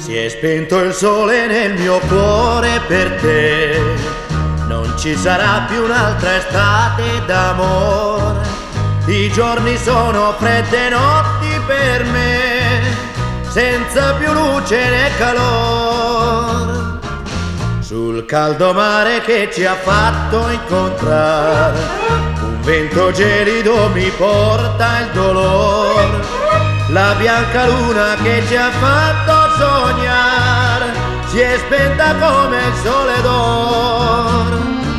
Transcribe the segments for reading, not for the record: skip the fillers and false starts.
Si è spento il sole nel mio cuore per te, non ci sarà più un'altra estate d'amore. I giorni sono fredde notti per me, senza più luce né calore. Sul caldo mare che ci ha fatto incontrare, un vento gelido mi porta il dolore. La bianca luna che ci ha fatto sognare si è spenta come il sole d'oro.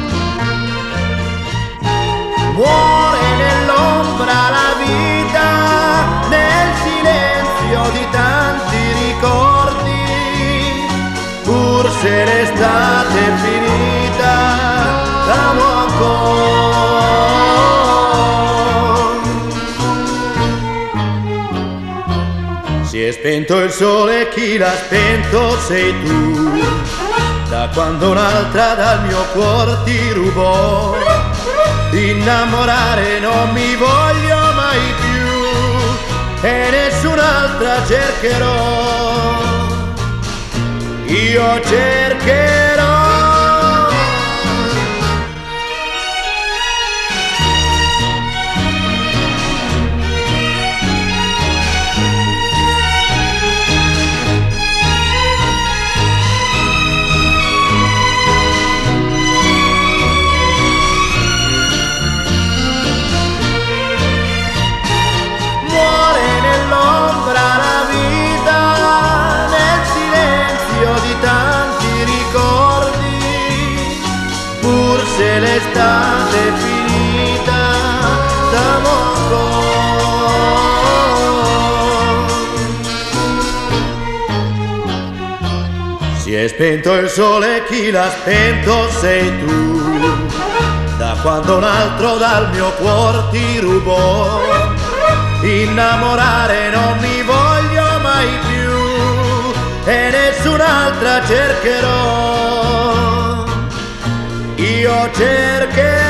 Muore nell'ombra la vita, nel silenzio di tanti ricordi, pur se l'estate è finita, l'amo ancora. Si è spento il sole, chi l'ha spento sei tu, da quando un'altra dal mio cuor ti rubò. Innamorare non mi voglio mai più e nessun'altra cercherò. Io cercherò. Se l'estate è finita, siamo ancora. Si è spento il sole, chi l'ha spento sei tu, da quando un altro dal mio cuor ti rubò. Innamorare non mi voglio mai più e nessun'altra cercherò. Io cercherò.